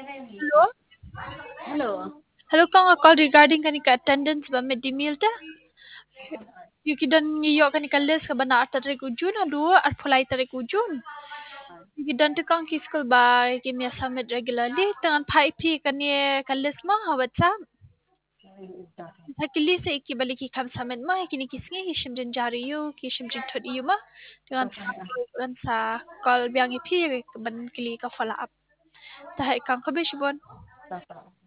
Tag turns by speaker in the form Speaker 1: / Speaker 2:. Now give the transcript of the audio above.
Speaker 1: Hello?
Speaker 2: Hello.
Speaker 1: Hello, kang call regarding kani ka attendance ba mid meal ta? Yukidan niyo kani ka list ka ba na atare ko June adu at fulay tare ko June. Yukidan te kang kiskol ba kimi submit regularly tangan pai pi kani ka list mo hawat sa hakili sa ikibalik ki kam submit mo kini kisngi hishim din jari yu kishim din thot yu ma tangan sa call biang ipi ban kili ka follow up. Tahay kang kabishbon.